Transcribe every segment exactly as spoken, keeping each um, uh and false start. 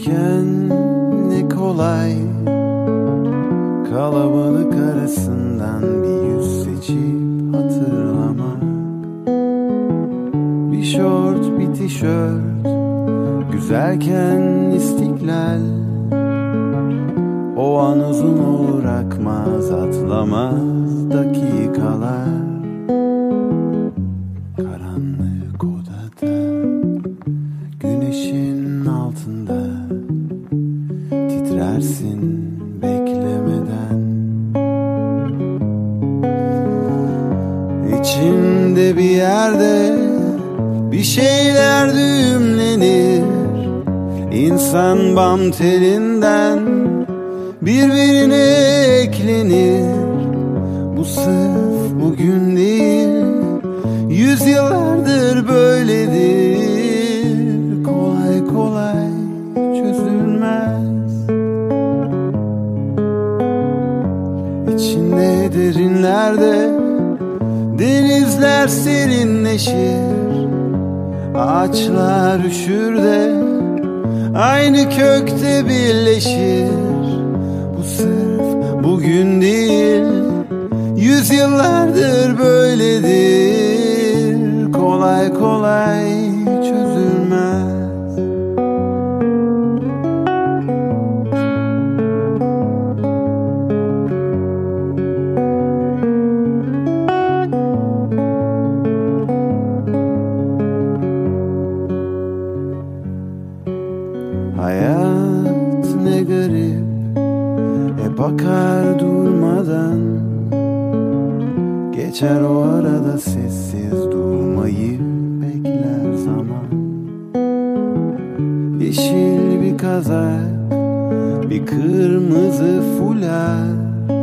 Gençken ne kolay kalabalık arasından bir yüz seçip hatırlamak. Bir şort, bir tişört, güzelken istiklal. O an uzun olur akmaz, atlamaz dakikalar. Karanlık odada, güneşin altında titrersin beklemeden. İçimde bir yerde bir şeyler düğümlenir. İnsan bam telinden birbirine eklenir. Bu sırf bugün değil, yüzyıllardır böyledir. Kolay kolay çözülmez. İçinde derinlerde denizler serinleşir. Ağaçlar üşür de aynı kökte birleşir. Bu sırf bugün değil, yüzyıllardır böyledir. Kolay kolay çözülmez. Hayat ne garip, hep akar durmadan. Geçer o arada sessiz, durmayı bekler zaman. Yeşil bir kazak, bir kırmızı fular.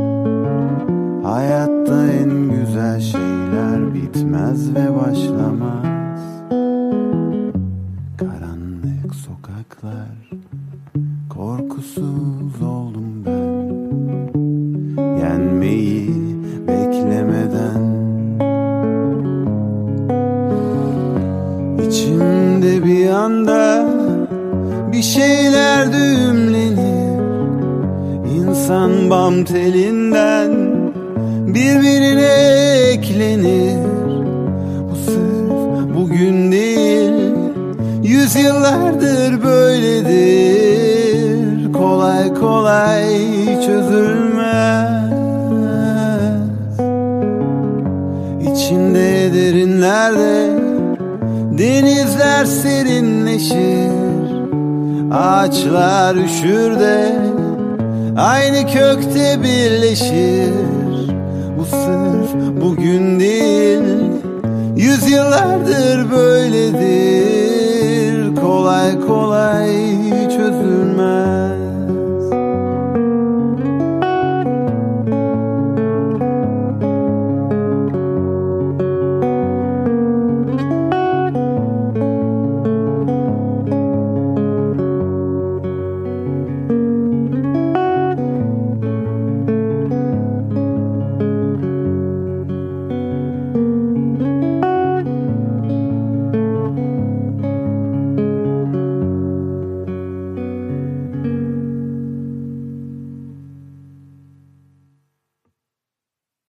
Hayatta en güzel şeyler bitmez ve başlamaz. Karanlık sokaklar, korkusuz oldum ben. Yenmeyi beklemeden. İçimde bir anda bir şeyler düğümlenir. İnsan bam telinden birbirine eklenir. Bu sırf bugün değil, yüzyıllardır böyledir. Kolay kolay çözülmez. İçinde derinlerde denizler serinleşir. Ağaçlar üşür de aynı kökte birleşir. Bu sırf bugün değil, yüzyıllardır böyledir. Kolay kolay